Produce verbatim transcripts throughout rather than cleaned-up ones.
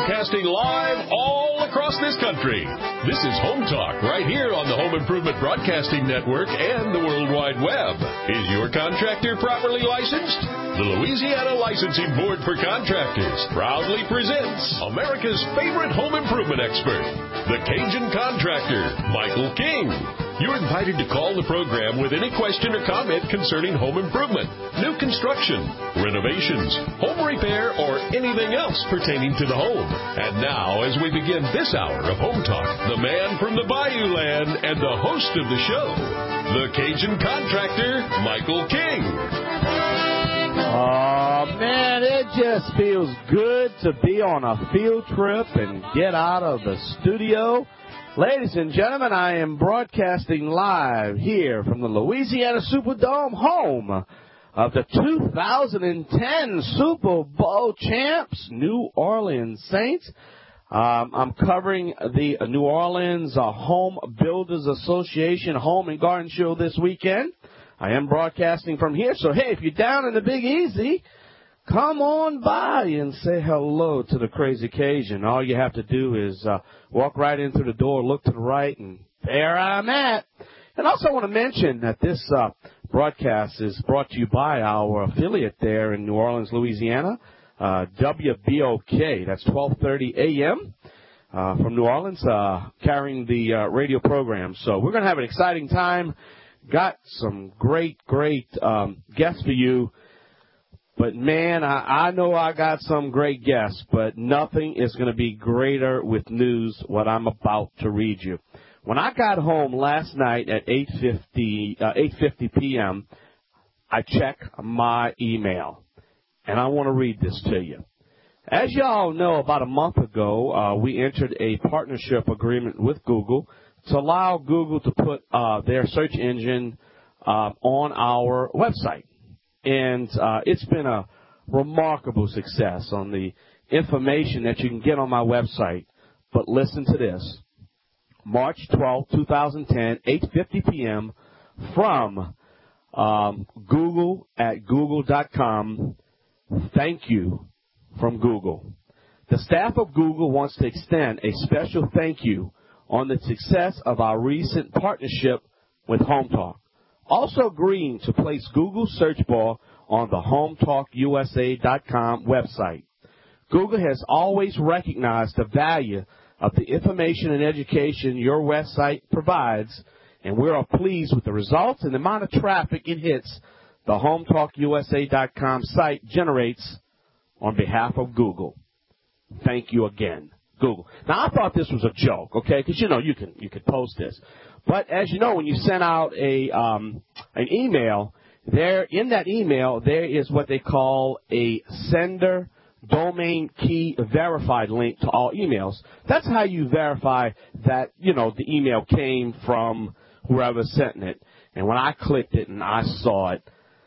Broadcasting live all across this country. This is Home Talk right here on the Home Improvement Broadcasting Network and the World Wide Web. Is your contractor properly licensed? The Louisiana Licensing Board for Contractors proudly presents America's favorite home improvement expert, the Cajun Contractor, Michael King. You're invited to call the program with any question or comment concerning home improvement, new construction, renovations, home repair, or anything else pertaining to the home. And now, as we begin this hour of Home Talk, the man from the Bayou Land and the host of the show, the Cajun Contractor, Michael King. Oh, man, it just feels good to be on a field trip and get out of the studio. Ladies and gentlemen, I am broadcasting live here from the Louisiana Superdome, home of the two thousand ten Super Bowl champs, New Orleans Saints. Um, I'm covering the New Orleans uh, Home Builders Association Home and Garden Show this weekend. I am broadcasting from here, so hey, if you're down in the Big Easy, come on by and say hello to the Crazy Cajun. All you have to do is uh, walk right in through the door, look to the right, and there I'm at. And also I want to mention that this uh, broadcast is brought to you by our affiliate there in New Orleans, Louisiana, uh, W B O K. That's twelve thirty a.m. Uh, from New Orleans, uh, carrying the uh, radio program. So we're going to have an exciting time. Got some great, great um, guests for you. But, man, I, I know I got some great guests, but nothing is going to be greater with news what I'm about to read you. When I got home last night at eight fifty p.m., I checked my email, and I want to read this to you. As you all know, about a month ago, uh, we entered a partnership agreement with Google to allow Google to put uh, their search engine uh, on our website. And uh, it's been a remarkable success on the information that you can get on my website. But listen to this. March twelfth, twenty ten, eight fifty p.m. from um, Google at google dot com. Thank you from Google. The staff of Google wants to extend a special thank you on the success of our recent partnership with Home Talk. Also agreeing to place Google search bar on the home talk U S A dot com website. Google has always recognized the value of the information and education your website provides, and we are pleased with the results and the amount of traffic it hits the home talk U S A dot com site generates on behalf of Google. Thank you again, Google. Now, I thought this was a joke, okay, because, you know, you can you can post this. But as you know, when you send out a um, an email, there in that email there is what they call a sender domain key verified link to all emails. That's how you verify that, you know, the email came from whoever sent it. And when I clicked it and I saw it,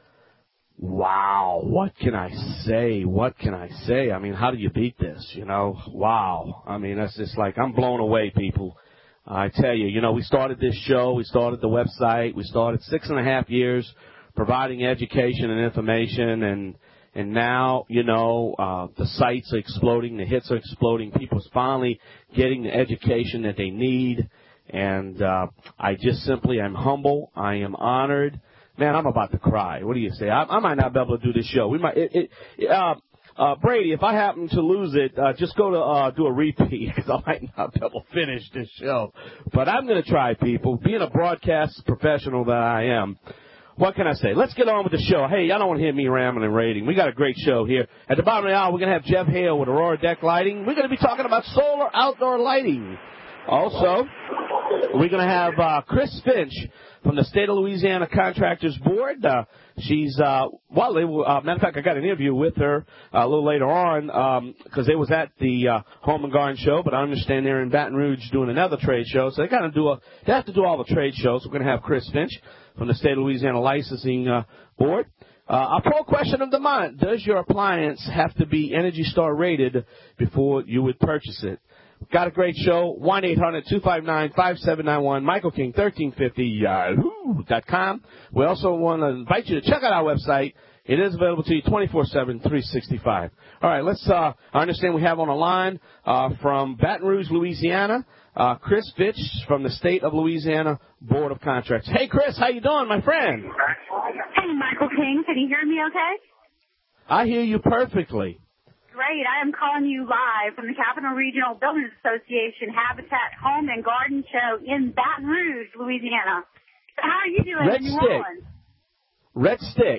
wow, what can I say? What can I say? I mean, how do you beat this, you know? Wow. I mean, that's just like, I'm blown away, people. I tell you, you know, we started this show, we started the website, we started six and a half years providing education and information, and and now, you know, uh, the sites are exploding, the hits are exploding, people's finally getting the education that they need, and uh, I just simply am humble, I am honored. Man, I'm about to cry. What do you say? I, I might not be able to do this show. We might. It, it, uh, Uh, Brady, if I happen to lose it, uh, just go to uh, do a repeat because I might not be able to finish this show. But I'm going to try, people. Being a broadcast professional that I am, what can I say? Let's get on with the show. Hey, y'all don't want to hear me rambling and rating. We got a great show here. At the bottom of the hour, we're going to have Jeff Hale with Aurora Deck Lighting. We're going to be talking about solar outdoor lighting. Also, we're going to have uh, Chris Finch from the State of Louisiana Contractors Board. Uh, she's, uh, well, they were, uh, matter of fact, I got an interview with her uh, a little later on because um, they was at the uh, Home and Garden Show, but I understand they're in Baton Rouge doing another trade show, so they kind of do a, they have to do all the trade shows. We're going to have Chris Finch from the State of Louisiana Licensing uh, Board. Uh, a poll question of the month: does your appliance have to be Energy Star rated before you would purchase it? Got a great show. one eight hundred two five nine five seven nine one. Michael King, thirteen fifty, yahoo dot com. We also want to invite you to check out our website, It is available to you twenty-four seven, three sixty-five. All right, let's, uh, I understand we have on the line uh, from Baton Rouge, Louisiana, uh, Chris Fitch from the State of Louisiana Board of Contractors. Hey, Chris, how you doing, my friend? Hey, Michael King, can you hear me okay? I hear you perfectly. Great. I am calling you live from the Capital Regional Builders Association Habitat Home and Garden Show in Baton Rouge, Louisiana. So how are you doing Red in New Stick. Orleans? Red Stick.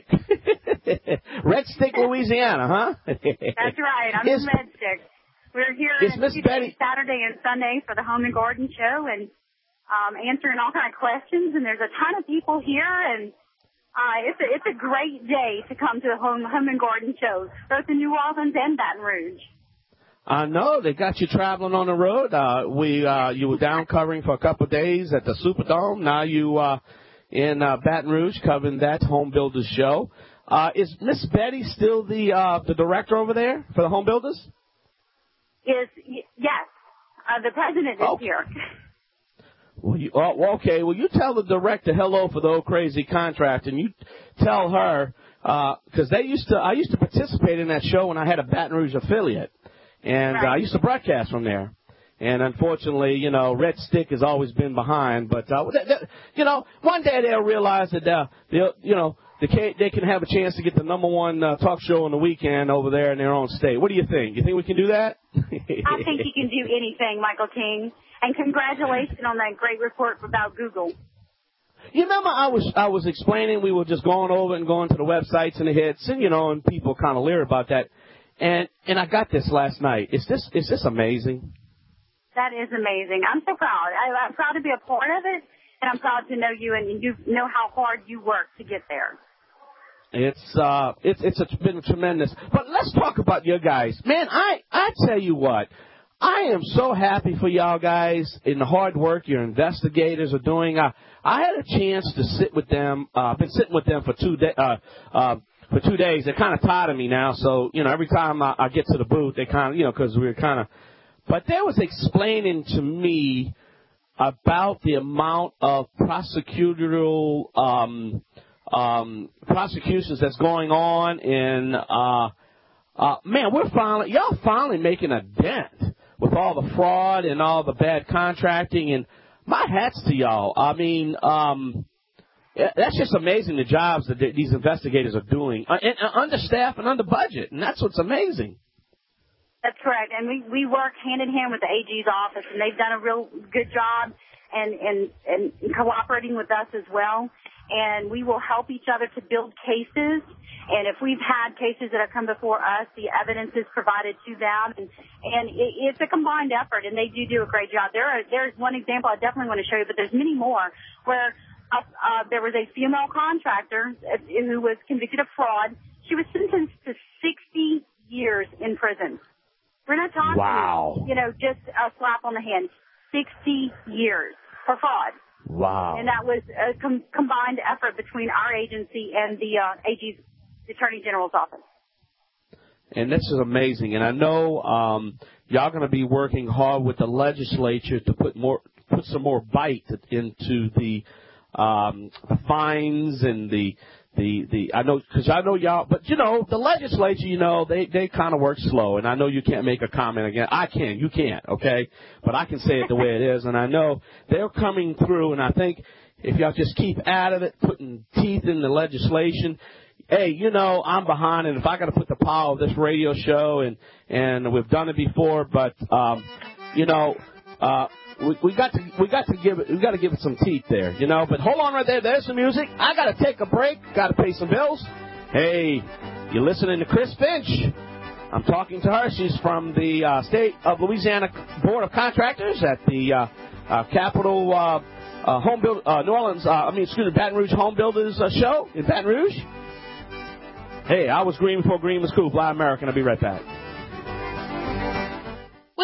Red Stick, Louisiana, huh? That's right. I'm is, in Red Stick. We're here is Miss Tuesday, Betty... Saturday, and Sunday for the Home and Garden Show and um, answering all kind of questions. And there's a ton of people here, and uh, it's a, it's a great day to come to the Home, home and Garden Shows, both in New Orleans and Baton Rouge. I know. They got you traveling on the road. Uh, we uh, You were down covering for a couple of days at the Superdome. Now you... Uh, in uh, Baton Rouge, covering that Home Builders show. Uh, is Miss Betty still the uh, the director over there for the Home Builders? Is y- yes, uh, the president is oh. here. Well, you, oh, well, okay. Well, you tell the director hello for the old crazy contract, and you tell her because uh, they used to. I used to participate in that show when I had a Baton Rouge affiliate, and right. uh, I used to broadcast from there. And unfortunately, you know, Red Stick has always been behind. But, uh, they, they, you know, one day they'll realize that, uh, they'll, you know, they, can't, they can have a chance to get the number one uh, talk show on the weekend over there in their own state. What do you think? You think we can do that? I think you can do anything, Michael King. And congratulations on that great report about Google. You remember I was I was explaining, we were just going over and going to the websites and the hits, and, you know, and people kind of leer about that. And and I got this last night. Is this is this amazing? That is amazing. I'm so proud. I, I'm proud to be a part of it, and I'm proud to know you, and you know how hard you work to get there. It's uh, it's it's a, been tremendous. But let's talk about your guys, man. I I tell you what, I am so happy for y'all guys in the hard work your investigators are doing. Uh, I had a chance to sit with them. Uh, I've been sitting with them for two days. Uh, uh, for two days, they're kind of tired of me now. So you know, every time I, I get to the booth, they kind of, you know, because we we're kind of. But they was explaining to me about the amount of prosecutorial um, um, prosecutions that's going on in. Uh, uh, man, we're finally y'all finally making a dent with all the fraud and all the bad contracting. And my hats to y'all. I mean, um, that's just amazing the jobs that these investigators are doing, uh, and, uh, under staff and under budget, and that's what's amazing. That's correct, and we, we work hand in hand with the A G's office, and they've done a real good job and, and, and cooperating with us as well. And we will help each other to build cases. And if we've had cases that have come before us, the evidence is provided to them, and, and it, it's a combined effort. And they do do a great job. There are there's one example I definitely want to show you, but there's many more where uh, uh, there was a female contractor who was convicted of fraud. She was sentenced to sixty years in prison. We're not talking, wow. you know, just a slap on the hand. sixty years for fraud. Wow. And that was a com- combined effort between our agency and the uh, A G's Attorney General's office. And this is amazing. And I know um, y'all going to be working hard with the legislature to put more, put some more bite into the, um, the fines and the. The, the, I know, cause I know y'all, but you know, the legislature, you know, they, they kind of work slow, and I know you can't make a comment again. I can, you can't, okay? But I can say it the way it is, and I know they're coming through, and I think if y'all just keep at it, putting teeth in the legislation, hey, you know, I'm behind, and if I gotta put the power of this radio show, and, and we've done it before, but, um, you know, uh, We, we got to we got to give it we got to give it some teeth there, you know. But hold on right there. There's some music. I got to take a break. Got to pay some bills. Hey, you're listening to Chris Finch. I'm talking to her. She's from the uh, State of Louisiana Board of Contractors at the uh, uh, Capital uh, uh, Home Build uh, New Orleans. Uh, I mean, excuse me, Baton Rouge Home Builders uh, show in Baton Rouge. Hey, I was green before green was cool. Fly American. I'll be right back.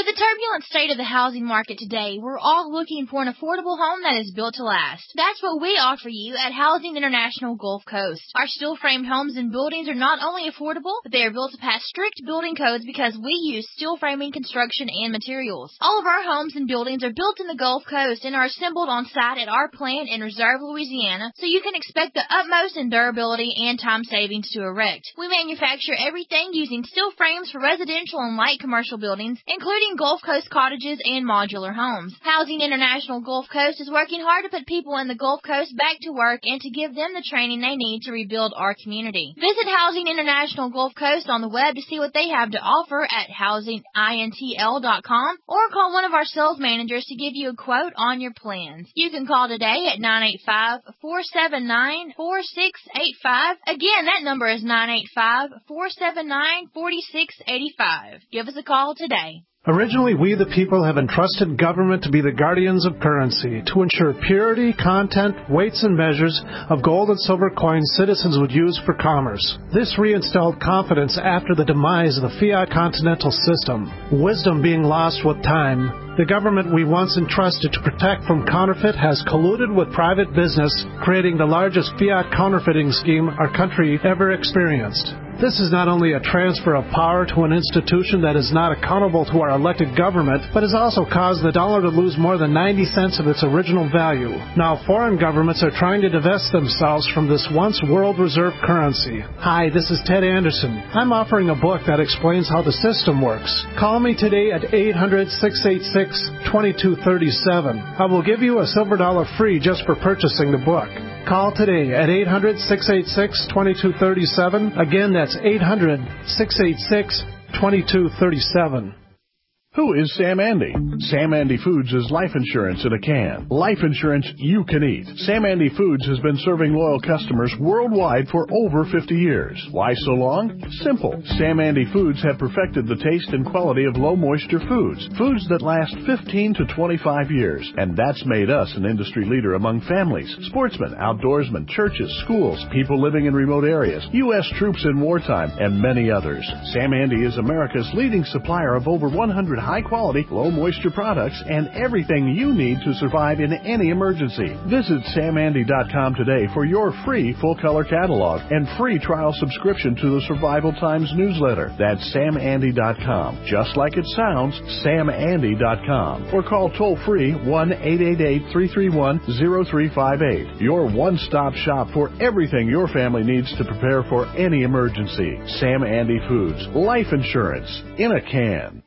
With the turbulent state of the housing market today, we're all looking for an affordable home that is built to last. That's what we offer you at Housing International Gulf Coast. Our steel-framed homes and buildings are not only affordable, but they are built to pass strict building codes because we use steel framing construction and materials. All of our homes and buildings are built in the Gulf Coast and are assembled on site at our plant in Reserve, Louisiana, so you can expect the utmost in durability and time savings to erect. We manufacture everything using steel frames for residential and light commercial buildings, including Gulf Coast cottages and modular homes. Housing International Gulf Coast is working hard to put people in the Gulf Coast back to work and to give them the training they need to rebuild our community. Visit Housing International Gulf Coast on the web to see what they have to offer at housing intl dot com or call one of our sales managers to give you a quote on your plans. You can call today at nine eight five, four seven nine, four six eight five. Again, that number is nine eight five, four seven nine, four six eight five. Give us a call today. Originally, we the people have entrusted government to be the guardians of currency, to ensure purity, content, weights, and measures of gold and silver coins citizens would use for commerce. This reinstalled confidence after the demise of the fiat continental system, wisdom being lost with time. The government we once entrusted to protect from counterfeit has colluded with private business, creating the largest fiat counterfeiting scheme our country ever experienced. This is not only a transfer of power to an institution that is not accountable to our elected government, but has also caused the dollar to lose more than ninety cents of its original value. Now foreign governments are trying to divest themselves from this once world reserve currency. Hi, this is Ted Anderson. I'm offering a book that explains how the system works. Call me today at eight hundred, six eight six, two two three seven. I will give you a silver dollar free just for purchasing the book. Call today at eight hundred, six eight six, two two three seven. Again, that's eight hundred, six eight six, two two three seven. Who is Sam Andy? Sam Andy Foods is life insurance in a can. Life insurance you can eat. Sam Andy Foods has been serving loyal customers worldwide for over fifty years. Why so long? Simple. Sam Andy Foods have perfected the taste and quality of low moisture foods. Foods that last fifteen to twenty-five years. And that's made us an industry leader among families, sportsmen, outdoorsmen, churches, schools, people living in remote areas, U S troops in wartime, and many others. Sam Andy is America's leading supplier of over one hundred high-quality, low-moisture products and everything you need to survive in any emergency. Visit sam andy dot com today for your free full-color catalog and free trial subscription to the Survival Times newsletter. That's sam andy dot com. Just like it sounds, sam andy dot com. Or call toll-free one eight eight eight, three three one, zero three five eight. Your one-stop shop for everything your family needs to prepare for any emergency. Sam Andy Foods. Life insurance in a can.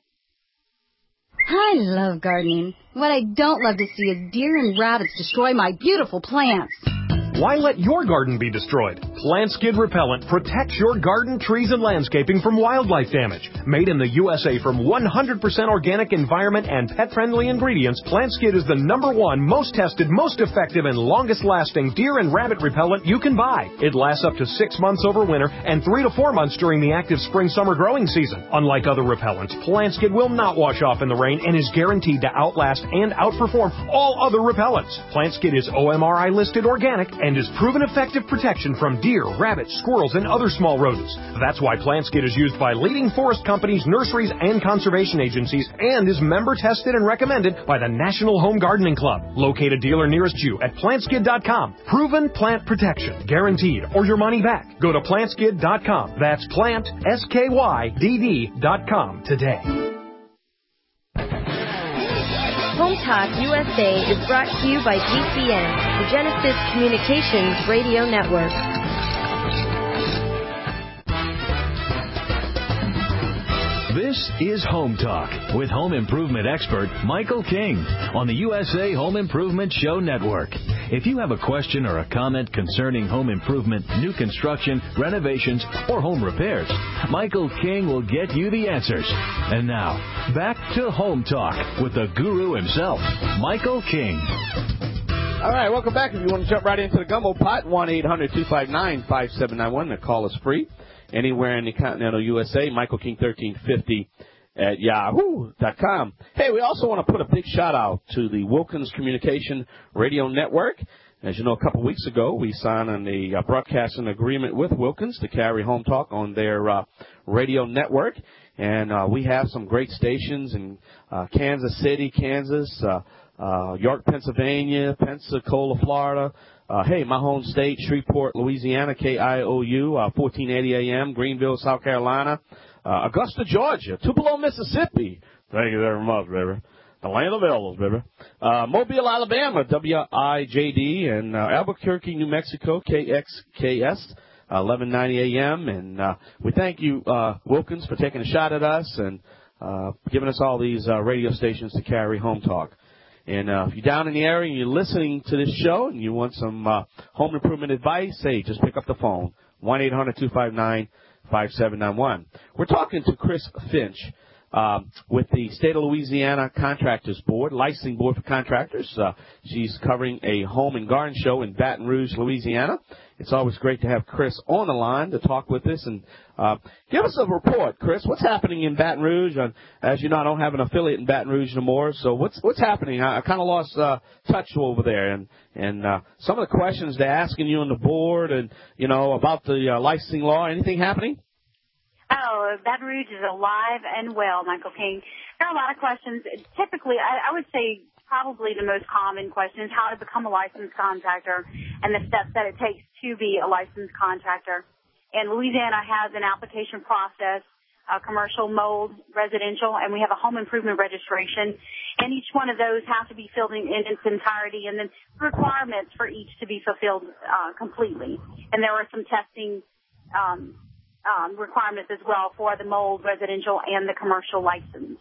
I love gardening. What I don't love to see is deer and rabbits destroy my beautiful plants. Why let your garden be destroyed? Plant Skid Repellent protects your garden, trees, and landscaping from wildlife damage. Made in the U S A from one hundred percent organic environment and pet-friendly ingredients, Plant Skid is the number one, most tested, most effective, and longest-lasting deer and rabbit repellent you can buy. It lasts up to six months over winter and three to four months during the active spring-summer growing season. Unlike other repellents, Plant Skid will not wash off in the rain and is guaranteed to outlast and outperform all other repellents. Plant Skid is O M R I-listed organic and is proven effective protection from deer, rabbits, squirrels, and other small rodents. That's why Plant Skid is used by leading forest companies, nurseries, and conservation agencies, and is member tested and recommended by the National Home Gardening Club. Locate a dealer nearest you at plant skid dot com. Proven plant protection, guaranteed, or your money back. Go to plant skid dot com. That's plant, S K Y D D dot com today. Home Talk U S A is brought to you by G C N, the Genesis Communications Radio Network. This is Home Talk with home improvement expert Michael King on the U S A Home Improvement Show Network. If you have a question or a comment concerning home improvement, new construction, renovations, or home repairs, Michael King will get you the answers. And now, back to Home Talk with the guru himself, Michael King. All right, welcome back. If you want to jump right into the gumbo pot, one eight hundred, two five nine, five seven nine one. The call is free. Anywhere in the continental U S A, Michael King thirteen fifty at yahoo dot com. Hey, we also want to put a big shout-out to the Wilkins Communication Radio Network. As you know, a couple of weeks ago, we signed on a uh, broadcasting agreement with Wilkins to carry Home Talk on their uh, radio network. And uh, we have some great stations in uh, Kansas City, Kansas, uh, uh, York, Pennsylvania, Pensacola, Florida. Uh, hey, my home state, Shreveport, Louisiana, K I O U, uh, fourteen eighty A M, Greenville, South Carolina, uh, Augusta, Georgia, Tupelo, Mississippi. Thank you very much, baby. The land of elders, baby. Uh, Mobile, Alabama, W I J D, and uh, Albuquerque, New Mexico, K X K S, uh, eleven ninety A M. And uh, we thank you, uh, Wilkins, for taking a shot at us and uh, giving us all these uh, radio stations to carry Home Talk. And uh, if you're down in the area and you're listening to this show and you want some uh, home improvement advice, hey, just pick up the phone, one eight hundred two five nine five seven nine one. We're talking to Chris Finch um, with the State of Louisiana Contractors Board, Licensing Board for Contractors. Uh, she's covering a home and garden show in Baton Rouge, Louisiana. It's always great to have Chris on the line to talk with us and uh, give us a report, Chris. What's happening in Baton Rouge? And as you know, I don't have an affiliate in Baton Rouge anymore. So what's what's happening? I, I kind of lost uh, touch over there, and and uh, some of the questions they're asking you on the board, and you know about the uh, licensing law. Anything happening? Oh, Baton Rouge is alive and well, Michael King. There are a lot of questions. Typically, I, I would say probably the most common question is how to become a licensed contractor and the steps that it takes to be a licensed contractor. And Louisiana has an application process, uh, commercial, mold, residential, and we have a home improvement registration. And each one of those has to be filled in, in its entirety, and then requirements for each to be fulfilled uh, completely. And there are some testing um, um, requirements as well for the mold, residential, and the commercial license.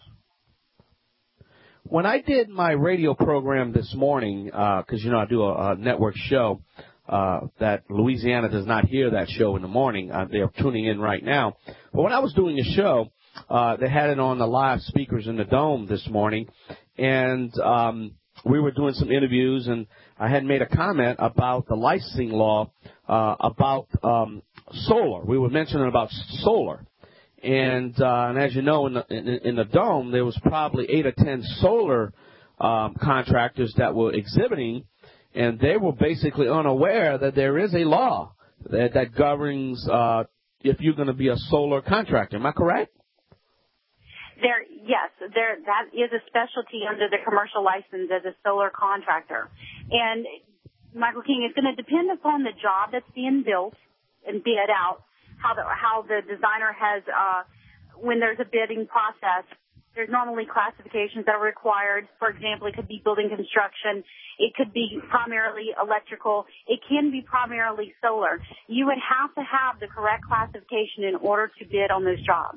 When I did my radio program this morning, because, uh, you know, I do a, a network show uh, that Louisiana does not hear that show in the morning. Uh, they're tuning in right now. But when I was doing a show, uh, they had it on the live speakers in the Dome this morning, and um, we were doing some interviews, and I had made a comment about the licensing law uh, about um, solar. We were mentioning about solar. And, uh, and as you know, in the, in, in the Dome, there was probably eight or ten solar um, contractors that were exhibiting, and they were basically unaware that there is a law that, that governs uh, if you're going to be a solar contractor. Am I correct? There, yes, there that is a specialty under the commercial license as a solar contractor. And, Michael King, it's going to depend upon the job that's being built and bid out. How the, how the designer has, uh, when there's a bidding process, there's normally classifications that are required. For example, it could be building construction. It could be primarily electrical. It can be primarily solar. You would have to have the correct classification in order to bid on those jobs.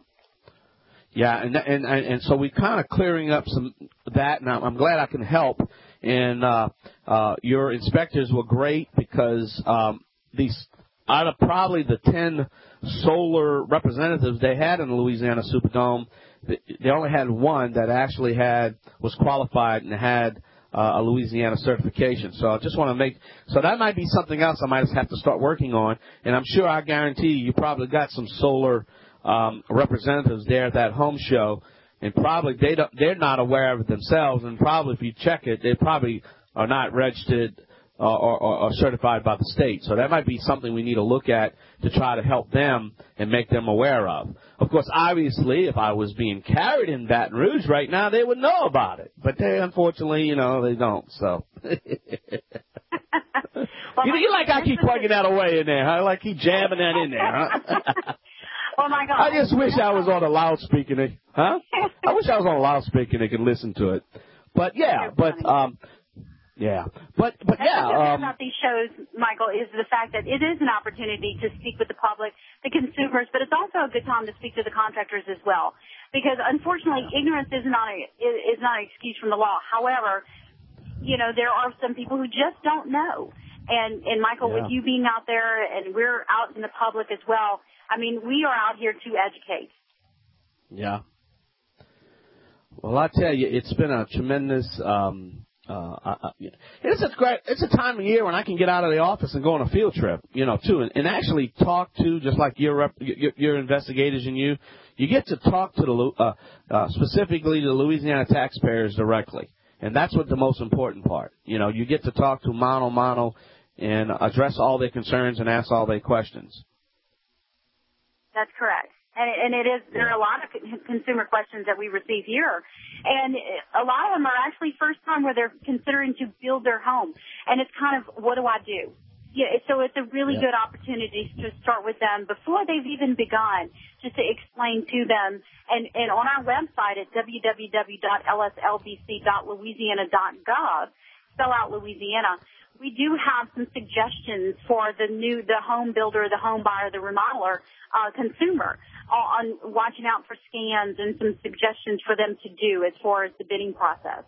Yeah, and and and so we're kind of clearing up some that, and I'm glad I can help. And uh, uh, your inspectors were great because um, these out of probably the ten solar representatives they had in the Louisiana Superdome, they only had one that actually had was qualified and had uh, a Louisiana certification. So I just want to make so that might be something else I might have to start working on. And I'm sure I guarantee you, you probably got some solar um, representatives there at that home show, and probably they don't, they're not aware of it themselves. And probably if you check it, they probably are not registered uh, or, or, or certified by the state. So that might be something we need to look at to try to help them and make them aware of. Of course, obviously, if I was being carried in Baton Rouge right now, they would know about it. But they, unfortunately, you know, they don't. So. Well, you, you like I keep plugging that away in there, huh? I like keep jamming that in there, huh? Oh, my God. I just wish I was on a loudspeaker, huh? I wish I was on a loudspeaker and they could listen to it. But, yeah, but, um, yeah. But, but yeah. That's um, about these shows, Michael, is the fact that it is an opportunity to speak with the public, the consumers, but it's also a good time to speak to the contractors as well. Because, unfortunately, yeah. ignorance is not, a, is not an excuse from the law. However, you know, there are some people who just don't know. And, and Michael, yeah. with you being out there and we're out in the public as well, I mean, we are out here to educate. Yeah. Well, I tell you, it's been a tremendous, um, uh, uh, it's a great, it's a time of year when I can get out of the office and go on a field trip, you know, too, and, and actually talk to, just like your, rep, your, your investigators and you, you get to talk to the, uh, uh, specifically the Louisiana taxpayers directly. And that's what the most important part. You know, you get to talk to mano mano and address all their concerns and ask all their questions. That's correct. And, and it is, there are a lot of consumer questions that we receive here. And a lot of them are actually first time where they're considering to build their home. And it's kind of, what do I do? Yeah, so it's a really yeah. good opportunity to start with them before they've even begun, just to explain to them. And, and on our website at w w w dot l s l b c dot louisiana dot gov, spell out Louisiana, we do have some suggestions for the new, the home builder, the home buyer, the remodeler, uh, consumer on watching out for scams and some suggestions for them to do as far as the bidding process.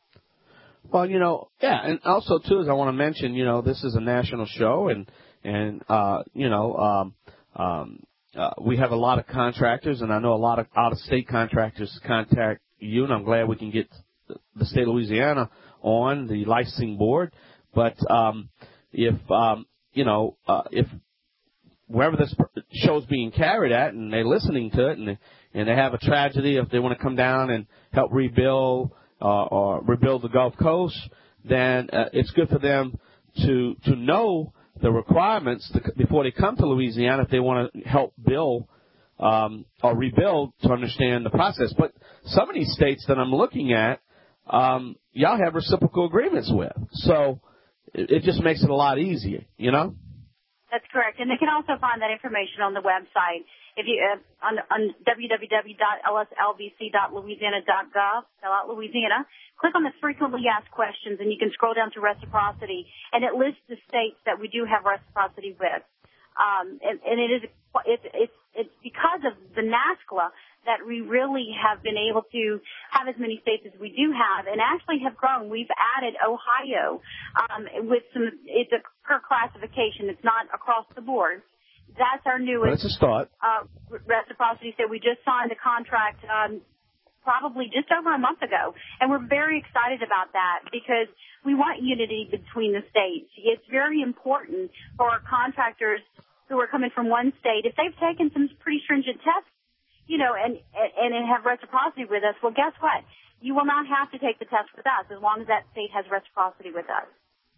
Well, you know, yeah, and also, too, as I want to mention, you know, this is a national show, and, and uh, you know, um, um, uh, we have a lot of contractors, and I know a lot of out-of-state contractors contact you, and I'm glad we can get the state of Louisiana on the licensing board. But um, if, um, you know, uh, if wherever this show's being carried at and they're listening to it and they, and they have a tragedy, if they want to come down and help rebuild uh, or rebuild the Gulf Coast, then uh, it's good for them to to know the requirements to, before they come to Louisiana if they want to help build um, or rebuild to understand the process. But some of these states that I'm looking at, um, y'all have reciprocal agreements with. So it, it just makes it a lot easier, you know? That's correct. And they can also find that information on the website. If you uh, on, on w w w dot l s l b c dot louisiana dot gov, spell out Louisiana, click on the frequently asked questions, and you can scroll down to reciprocity, and it lists the states that we do have reciprocity with. Um, and, and it is it's it's it's because of the NASCLA that we really have been able to have as many states as we do have, and actually have grown. We've added Ohio um, with some. It's a per classification. It's not across the board. That's our newest. That's a start. Uh, reciprocity. So we just signed a contract um, probably just over a month ago, and we're very excited about that because we want unity between the states. It's very important for our contractors who are coming from one state. If they've taken some pretty stringent tests, you know, and and have reciprocity with us, well, guess what? You will not have to take the test with us as long as that state has reciprocity with us.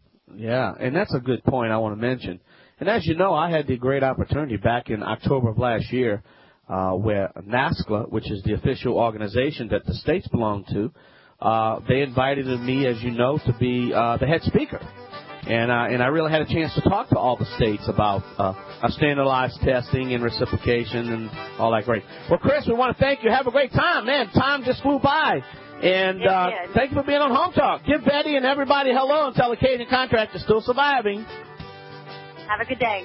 Yeah, and that's a good point I want to mention. And as you know, I had the great opportunity back in October of last year uh, where NASCLA, which is the official organization that the states belong to, uh, they invited me, as you know, to be uh, the head speaker. And, uh, and I really had a chance to talk to all the states about uh, our standardized testing and reciprocation and all that great. Well, Chris, we want to thank you. Have a great time. Man, time just flew by. And uh, thank you for being on Home Talk. Give Betty and everybody hello and tell the Cajun Contractor still surviving. Have a good day.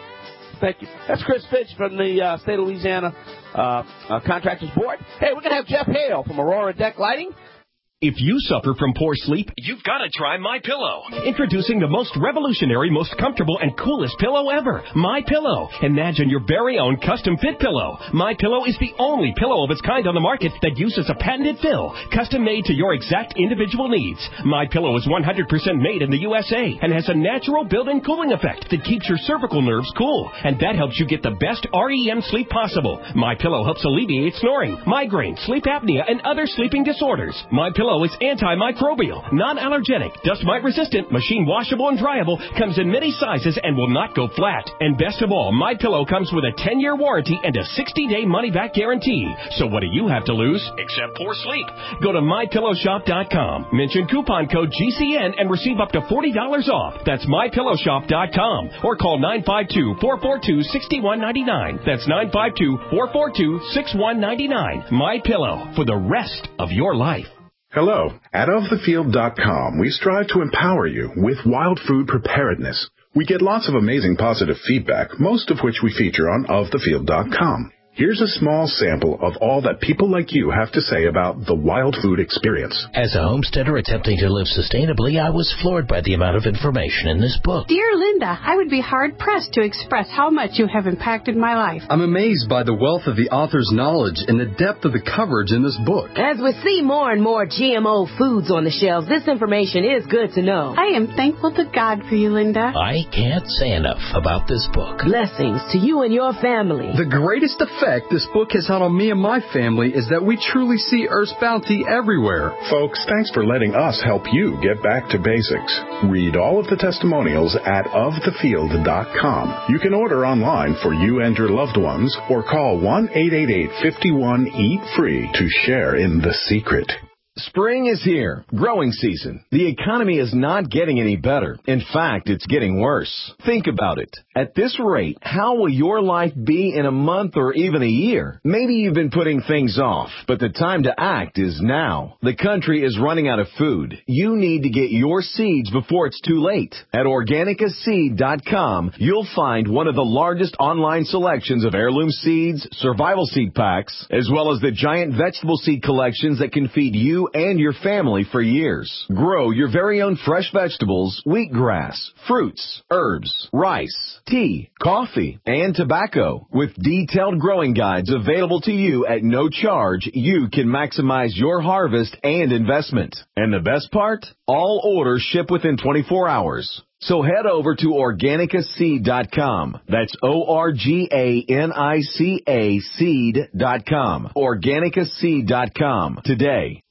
Thank you. That's Chris Fitch from the uh, State of Louisiana uh, uh, Contractors Board. Hey, we're going to have Jeff Hale from Aurora Deck Lighting. If you suffer from poor sleep, you've got to try MyPillow. Introducing the most revolutionary, most comfortable, and coolest pillow ever, MyPillow. Imagine your very own custom-fit pillow. MyPillow is the only pillow of its kind on the market that uses a patented fill, custom-made to your exact individual needs. MyPillow is one hundred percent made in the U S A and has a natural built-in cooling effect that keeps your cervical nerves cool, and that helps you get the best R E M sleep possible. MyPillow helps alleviate snoring, migraine, sleep apnea, and other sleeping disorders. MyPillow is antimicrobial, non-allergenic, dust mite resistant, machine washable and dryable, comes in many sizes and will not go flat. And best of all, MyPillow comes with a ten-year warranty and a sixty-day money-back guarantee. So what do you have to lose except poor sleep? Go to my pillow shop dot com, mention coupon code G C N and receive up to forty dollars off. That's my pillow shop dot com or call nine five two, four four two, six one nine nine. That's nine five two, four four two, six one nine nine. MyPillow, for the rest of your life. Hello. At of the field dot com, we strive to empower you with wild food preparedness. We get lots of amazing positive feedback, most of which we feature on of the field dot com. Here's a small sample of all that people like you have to say about the wild food experience. As a homesteader attempting to live sustainably, I was floored by the amount of information in this book. Dear Linda, I would be hard-pressed to express how much you have impacted my life. I'm amazed by the wealth of the author's knowledge and the depth of the coverage in this book. As we see more and more G M O foods on the shelves, this information is good to know. I am thankful to God for you, Linda. I can't say enough about this book. Blessings to you and your family. The greatest of effect this book has had on me and my family is that we truly see Earth's bounty everywhere. Folks, thanks for letting us help you get back to basics. Read all of the testimonials at of the field dot com. You can order online for you and your loved ones or call one eight eight eight, five one, eat free to share in the secret. Spring is here. Growing season. The economy is not getting any better. In fact, it's getting worse. Think about it. At this rate, how will your life be in a month or even a year? Maybe you've been putting things off, but the time to act is now. The country is running out of food. You need to get your seeds before it's too late. At organica seed dot com, you'll find one of the largest online selections of heirloom seeds, survival seed packs, as well as the giant vegetable seed collections that can feed you and your family for years. Grow your very own fresh vegetables, wheatgrass, fruits, herbs, rice, tea, coffee, and tobacco. With detailed growing guides available to you at no charge, you can maximize your harvest and investment. And the best part? All orders ship within twenty-four hours. So head over to organica seed dot com. That's O R G A N I C A seed dot com. organica seed dot com today.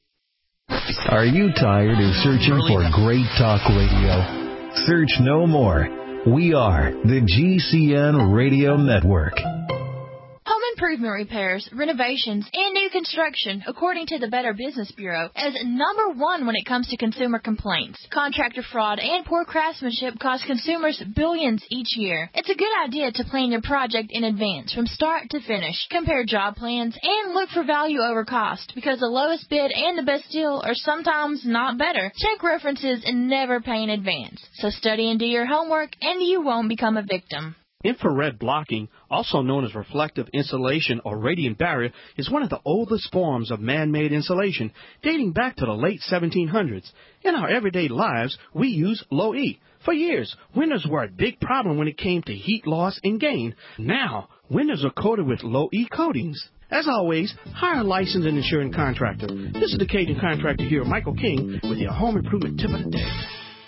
Are you tired of searching for great talk radio? Search no more. We are the G C N Radio Network. Home improvement repairs, renovations, and new construction, according to the Better Business Bureau, is number one when it comes to consumer complaints. Contractor fraud and poor craftsmanship cost consumers billions each year. It's a good idea to plan your project in advance from start to finish. Compare job plans and look for value over cost, because the lowest bid and the best deal are sometimes not better. Check references and never pay in advance. So study and do your homework, and you won't become a victim. Infrared blocking, also known as reflective insulation or radiant barrier, is one of the oldest forms of man-made insulation, dating back to the late seventeen hundreds. In our everyday lives, we use low E. For years, windows were a big problem when it came to heat loss and gain. Now, windows are coated with low E coatings. As always, hire a licensed and insured contractor. This is the Cajun Contractor here, Michael King, with your home improvement tip of the day.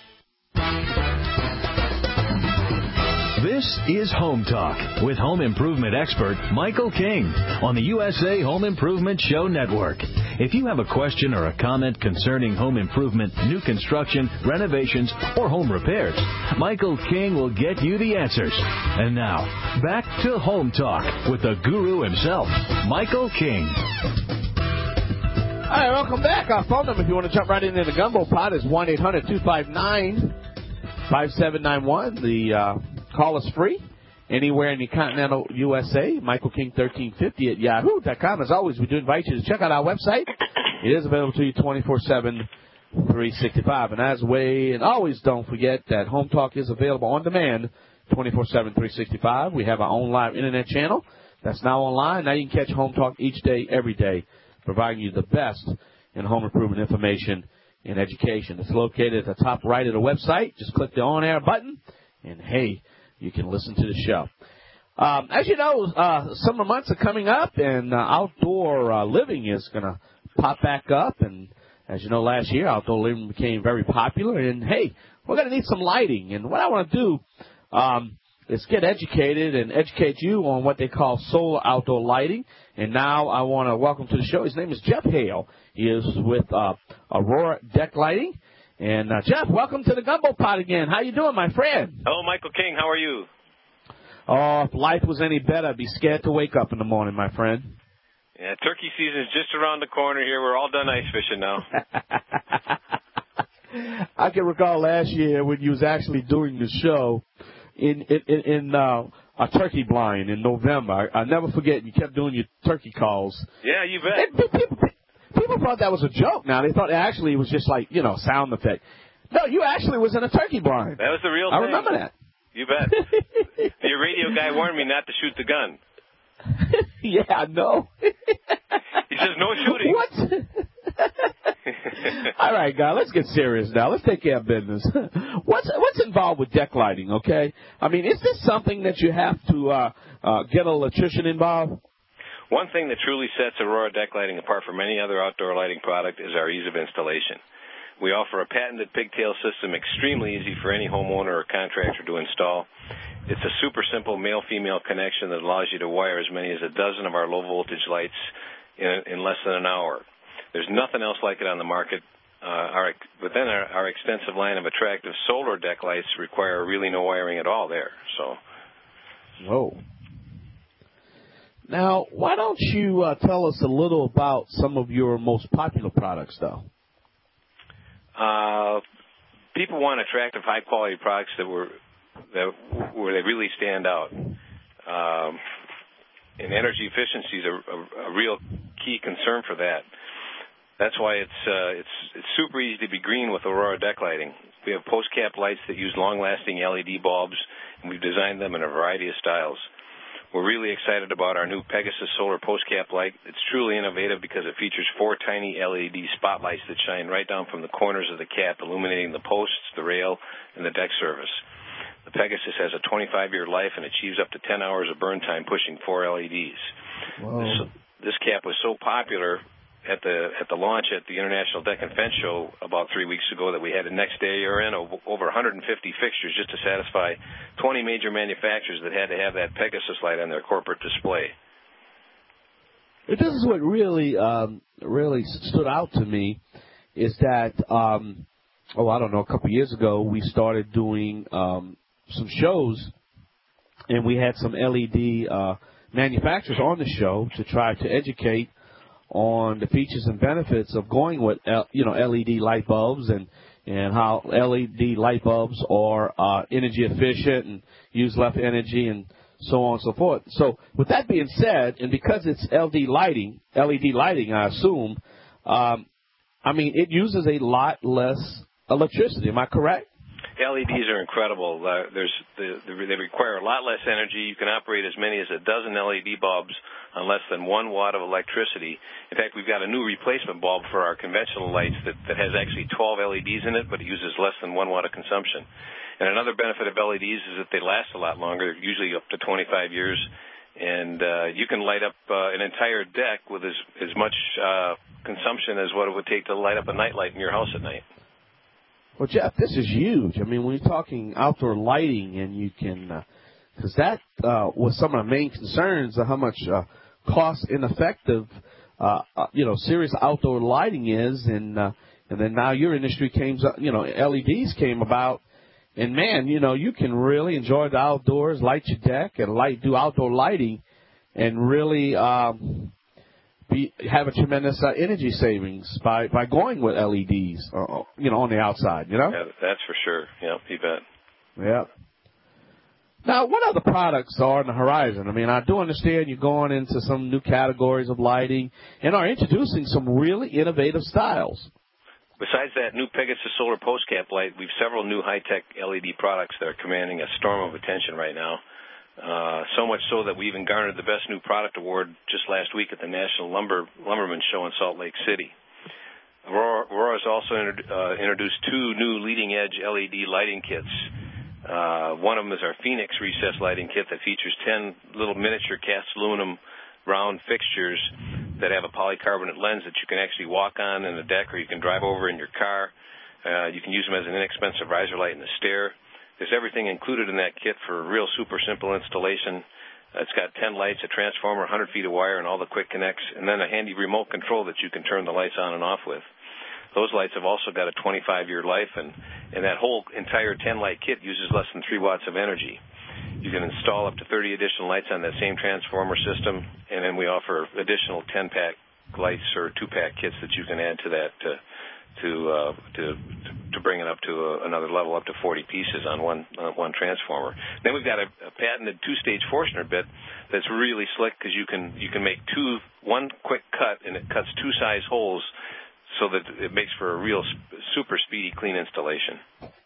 This is Home Talk with home improvement expert Michael King on the U S A Home Improvement Show Network. If you have a question or a comment concerning home improvement, new construction, renovations, or home repairs, Michael King will get you the answers. And now, back to Home Talk with the guru himself, Michael King. All right, welcome back. Our phone number, if you want to jump right into the gumbo pot, is one eight hundred two five nine five seven nine one. The uh, call is free anywhere in the continental U S A. Michael King thirteen fifty at yahoo dot com. As always, we do invite you to check out our website. It is available to you twenty-four seven, three sixty-five. And as way, and always don't forget that Home Talk is available on demand twenty-four seven, three sixty-five. We have our own live internet channel that's now online. Now you can catch Home Talk each day, every day, providing you the best in home improvement information and education. It's located at the top right of the website. Just click the on-air button, and hey, you can listen to the show. Um, as you know, uh, summer months are coming up, and uh, outdoor uh, living is going to pop back up. And as you know, last year, outdoor living became very popular. And, hey, we're going to need some lighting. And what I want to do um, is get educated and educate you on what they call solar outdoor lighting. And now I want to welcome to the show. His name is Jeff Hale. He is with uh, Aurora Deck Lighting. And, uh, Jeff, welcome to the Gumbo Pot again. How you doing, my friend? Hello, Michael King. How are you? Oh, if life was any better, I'd be scared to wake up in the morning, my friend. Yeah, turkey season is just around the corner here. We're all done ice fishing now. I can recall last year when you was actually doing the show in in, in uh, a turkey blind in November. I, I'll never forget, you kept doing your turkey calls. Yeah, you bet. And people, people thought that was a joke now. They thought it actually was just like, you know, sound effect. No, you actually was in a turkey blind. That was the real I thing. I remember that. You bet. Your radio guy warned me not to shoot the gun. Yeah, I know. He says no shooting. What? All right, guys, let's get serious now. Let's take care of business. What's what's involved with deck lighting, okay? I mean, is this something that you have to uh, uh, get an electrician involved? One thing that truly sets Aurora Deck Lighting apart from any other outdoor lighting product is our ease of installation. We offer a patented pigtail system, extremely easy for any homeowner or contractor to install. It's a super simple male-female connection that allows you to wire as many as a dozen of our low-voltage lights in, in less than an hour. There's nothing else like it on the market. Uh, our, within our, our extensive line of attractive solar deck lights require really no wiring at all there. So, whoa. Now, why don't you uh, tell us a little about some of your most popular products, though? Uh, people want attractive, high-quality products that were that where they really stand out. Um, and energy efficiency is a, a, a real key concern for that. That's why it's uh, it's it's super easy to be green with Aurora deck lighting. We have post cap lights that use long-lasting L E D bulbs, and we've designed them in a variety of styles. We're really excited about our new Pegasus Solar Post Cap light. It's truly innovative because it features four tiny L E D spotlights that shine right down from the corners of the cap, illuminating the posts, the rail, and the deck surface. The Pegasus has a twenty-five year life and achieves up to ten hours of burn time pushing four L E Ds. This, this cap was so popular at the at the launch at the International Deck and Fence Show about three weeks ago that we had a next day or in over one hundred fifty fixtures just to satisfy twenty major manufacturers that had to have that Pegasus light on their corporate display. This is what really um, really stood out to me is that, um, oh, I don't know, a couple of years ago we started doing um, some shows, and we had some L E D uh, manufacturers on the show to try to educate on the features and benefits of going with, you know, L E D light bulbs and, and how L E D light bulbs are uh, energy efficient and use less energy and so on and so forth. So with that being said, and because it's L E D lighting, L E D lighting, I assume, um, I mean, it uses a lot less electricity. Am I correct? L E Ds are incredible. Uh, there's the, the, they require a lot less energy. You can operate as many as a dozen L E D bulbs on less than one watt of electricity. In fact, we've got a new replacement bulb for our conventional lights that, that has actually twelve L E Ds in it, but it uses less than one watt of consumption. And another benefit of L E Ds is that they last a lot longer, usually up to twenty-five years. And uh, you can light up uh, an entire deck with as, as much uh, consumption as what it would take to light up a nightlight in your house at night. Well, Jeff, this is huge. I mean, when you're talking outdoor lighting, and you can, because uh, that uh, was some of the main concerns of how much uh, cost ineffective, uh, uh, you know, serious outdoor lighting is, and uh, and then now your industry came, you know, L E Ds came about, and man, you know, you can really enjoy the outdoors, light your deck, and light do outdoor lighting, and really um, be have a tremendous uh, energy savings by, by going with L E Ds, uh, you know, on the outside, you know? Yeah, that's for sure. Yeah, you bet. Yeah. Now, what other products are on the horizon? I mean, I do understand you're going into some new categories of lighting and are introducing some really innovative styles. Besides that new Pegasus Solar Post Cap light, we've several new high-tech L E D products that are commanding a storm of attention right now. Uh, so much so that we even garnered the Best New Product Award just last week at the National Lumber Lumberman Show in Salt Lake City. Aurora, Aurora has also inter, uh, introduced two new leading-edge L E D lighting kits. Uh, one of them is our Phoenix Recess lighting kit that features ten little miniature cast aluminum round fixtures that have a polycarbonate lens that you can actually walk on in the deck, or you can drive over in your car. Uh, you can use them as an inexpensive riser light in the stair. There's everything included in that kit for a real super simple installation. Uh, it's got ten lights, a transformer, one hundred feet of wire, and all the quick connects, and then a handy remote control that you can turn the lights on and off with. Those lights have also got a twenty-five year life, and, and that whole entire ten light kit uses less than three watts of energy. You can install up to thirty additional lights on that same transformer system, and then we offer additional ten pack lights or two pack kits that you can add to that to to uh, to, to bring it up to a, another level, up to forty pieces on one uh, one transformer. Then we've got a, a patented two-stage Forstner bit that's really slick because you can you can make two one quick cut, and it cuts two size holes so that it makes for a real super speedy clean installation.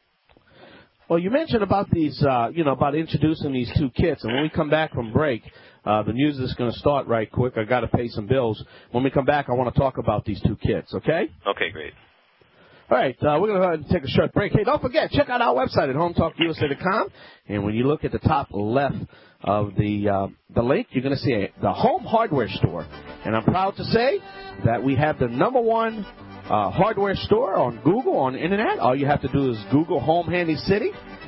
Well, you mentioned about these, uh, you know, about introducing these two kits, and when we come back from break, uh, the music is going to start right quick. I got to pay some bills. When we come back, I want to talk about these two kits. Okay? Okay, great. All right, uh, we're going to go ahead and take a short break. Hey, don't forget, check out our website at home talk U S A dot com. And when you look at the top left of the uh, the link, you're going to see a, the Home Hardware Store. And I'm proud to say that we have the number one uh, hardware store on Google, on the Internet. All you have to do is Google Home Handy City,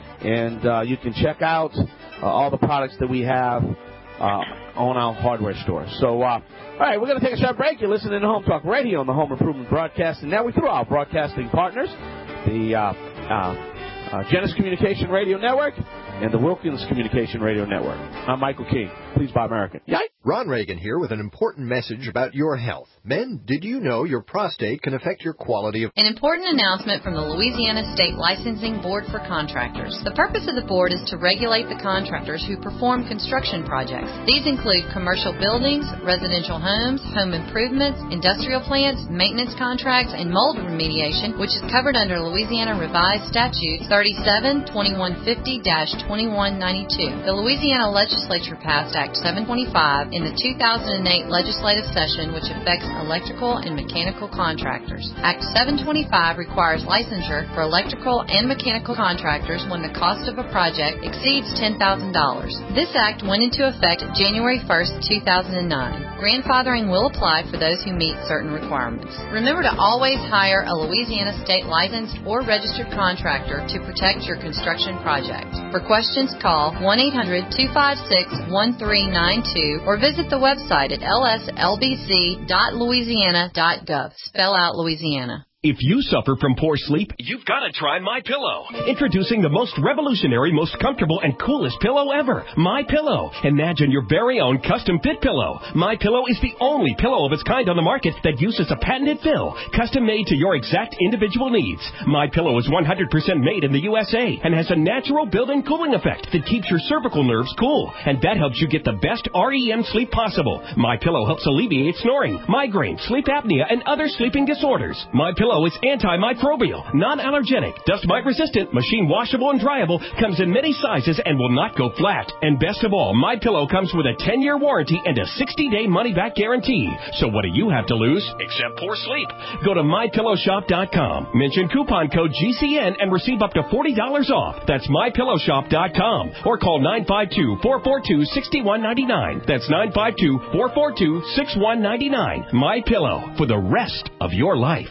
and uh, you can check out uh, all the products that we have uh, on our hardware store. So, uh, all right, we're going to take a short break. You're listening to Home Talk Radio on the Home Improvement Broadcasting Network through our broadcasting partners, the uh, uh, uh, Genesis Communication Radio Network and the Wilkins Communication Radio Network. I'm Michael King. Please buy American. Yikes. Ron Reagan here with an important message about your health. Men, did you know your prostate can affect your quality of... An important announcement from the Louisiana State Licensing Board for Contractors. The purpose of the board is to regulate the contractors who perform construction projects. These include commercial buildings, residential homes, home improvements, industrial plants, maintenance contracts, and mold remediation, which is covered under Louisiana Revised Statute thirty-seven twenty-one fifty dash twenty-one ninety-two. The Louisiana Legislature passed Act seven twenty-five in the two thousand eight legislative session, which affects electrical and mechanical contractors. Act seven twenty-five requires licensure for electrical and mechanical contractors when the cost of a project exceeds ten thousand dollars. This act went into effect January first, two thousand nine. Grandfathering will apply for those who meet certain requirements. Remember to always hire a Louisiana state licensed or registered contractor to protect your construction project. For questions, call one eight hundred two five six one three nine two or visit the website at l s l b c dot louisiana dot gov. Spell out Louisiana. If you suffer from poor sleep, you've got to try MyPillow. Introducing the most revolutionary, most comfortable, and coolest pillow ever, MyPillow. Imagine your very own custom-fit pillow. MyPillow is the only pillow of its kind on the market that uses a patented fill, custom-made to your exact individual needs. MyPillow is one hundred percent made in the U S A and has a natural built-in cooling effect that keeps your cervical nerves cool, and that helps you get the best R E M sleep possible. MyPillow helps alleviate snoring, migraine, sleep apnea, and other sleeping disorders. MyPillow is antimicrobial, non-allergenic, dust mite resistant, machine washable and dryable, comes in many sizes and will not go flat. And best of all, MyPillow comes with a ten-year warranty and a sixty-day money-back guarantee. So what do you have to lose except poor sleep? Go to my pillow shop dot com, mention coupon code G C N and receive up to forty dollars off. That's my pillow shop dot com or call nine five two, four four two, six one nine nine. That's nine five two, four four two, six one nine nine. MyPillow, for the rest of your life.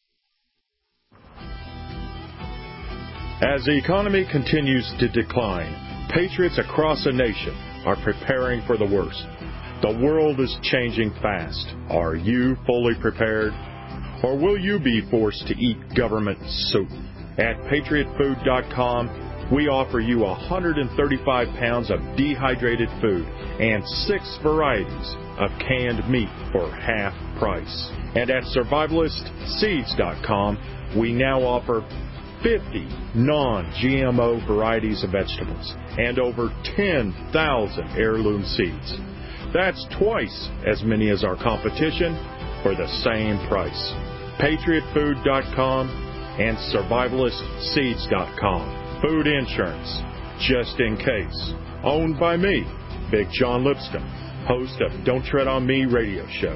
As the economy continues to decline, patriots across the nation are preparing for the worst. The world is changing fast. Are you fully prepared? Or will you be forced to eat government soup? At patriot food dot com, we offer you one hundred thirty-five pounds of dehydrated food and six varieties of canned meat for half price. And at survivalist seeds dot com, we now offer fifty non-G M O varieties of vegetables and over ten thousand heirloom seeds. That's twice as many as our competition for the same price. patriot food dot com and survivalist seeds dot com. Food insurance, just in case. Owned by me, Big John Lipscomb, host of Don't Tread on Me radio show.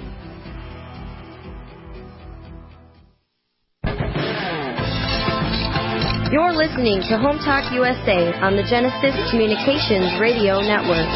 You're listening to Home Talk U S A on the Genesis Communications Radio Network.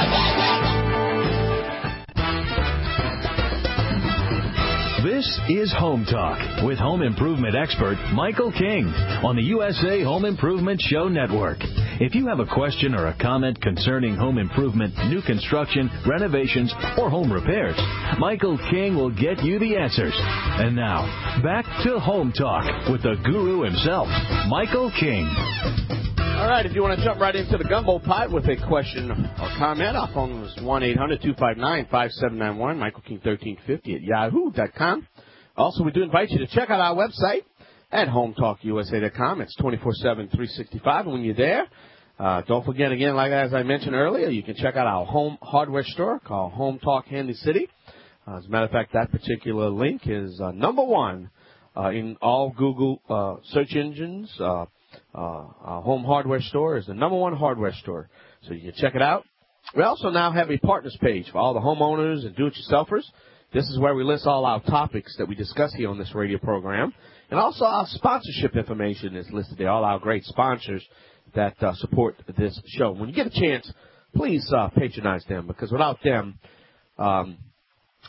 This is Home Talk with home improvement expert Michael King on the U S A Home Improvement Show Network. If you have a question or a comment concerning home improvement, new construction, renovations, or home repairs, Michael King will get you the answers. And now, back to Home Talk with the guru himself, Michael King. All right, if you want to jump right into the gumbo pot with a question or comment, our phone is one eight hundred two five nine five seven nine one, Michael King thirteen fifty at yahoo dot com. Also, we do invite you to check out our website at home talk U S A dot com. It's twenty-four seven, three sixty-five. And when you're there, uh, don't forget, again, like as I mentioned earlier, you can check out our home hardware store called Home Talk Handy City. Uh, as a matter of fact, that particular link is uh, number one uh, in all Google uh, search engines. Uh, uh, our home hardware store is the number one hardware store, so you can check it out. We also now have a partners page for all the homeowners and do-it-yourselfers. This is where we list all our topics that we discuss here on this radio program. And also our sponsorship information is listed there, all our great sponsors that uh, support this show. When you get a chance, please uh, patronize them, because without them, um,